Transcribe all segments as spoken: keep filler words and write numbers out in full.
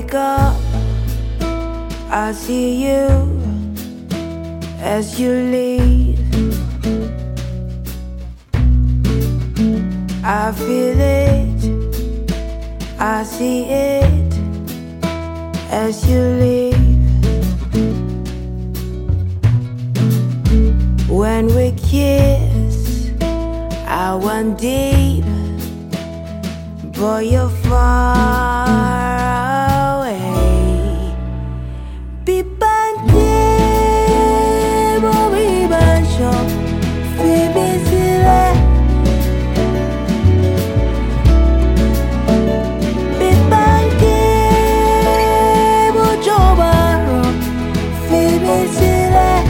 wake up, I see you as you leave. I feel it, I see it as you leave. When we kiss, I went deep, but you're far away. Bibanke, bo bibansho, fibisile. Bibanke, bo jobaro, fibisile.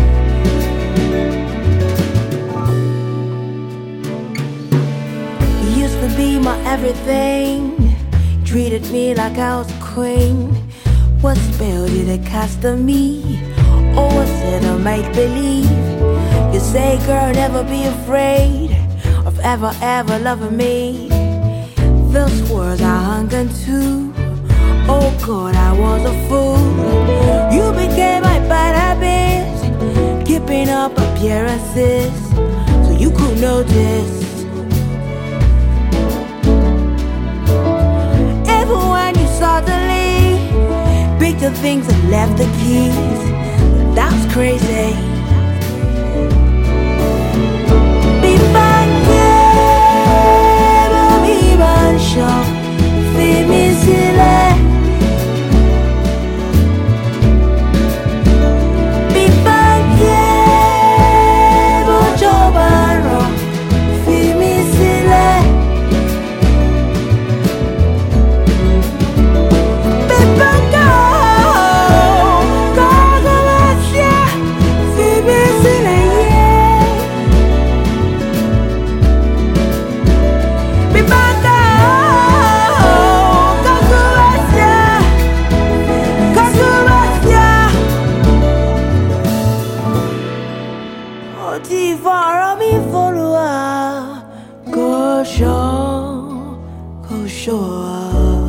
You used to be my everything. Treated me like I was a queen. What spell did it cast on me? Or was it a make-believe? You say, girl, never be afraid of ever, ever loving me. Those words I hung on to. Oh God, I was a fool. You became my bad habit, keeping up appearances so you could notice. Suddenly, picked the things and left the keys. That was crazy. Bibanke, bo bibansho, fimisile. Bibanke, bo jobaro, fimisile. Follow me, follow her. Go show, go show her.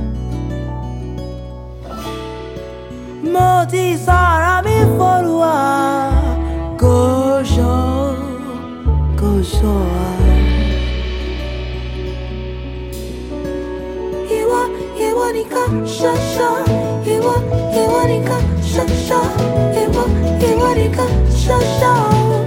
Moti Sara me follow her. Go show, go show her. Iwa, iwa nika sha sha. Iwa, iwa nika sha sha. Iwa, iwa nika sha sha.